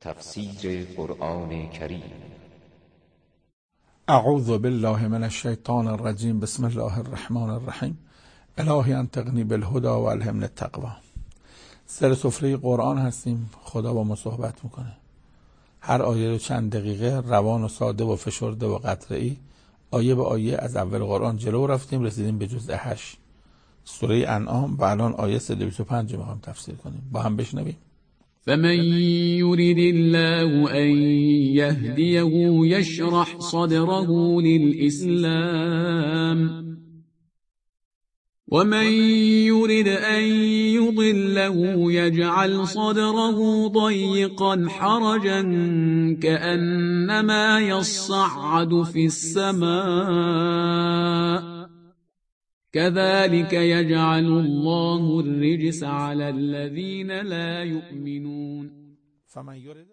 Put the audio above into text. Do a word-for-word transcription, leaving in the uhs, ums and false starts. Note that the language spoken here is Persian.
تفسیر قرآن کریم. اعوذ بالله من الشیطان الرجیم. بسم الله الرحمن الرحیم. الهی انطقنی بالهدی و الهمنی التقوی. سر سفره قرآن هستیم. خدا با ما صحبت میکنه. هر آیه رو چند دقیقه روان و ساده و فشرده و قطعه‌ای آیه به آیه از اول قرآن جلو رفتیم، رسیدیم به جزء هشت سوره انعام و الان آیه صد و بیست و پنج میخوایم تفسیر کنیم. با هم بشنویم. فمن يرد الله أن يهديه يشرح صدره للإسلام ومن يرد أن يضله يجعل صدره ضيقا حرجا كأنما يصعد في السماء كذلك يجعل الله الرجس على الذين لا يؤمنون.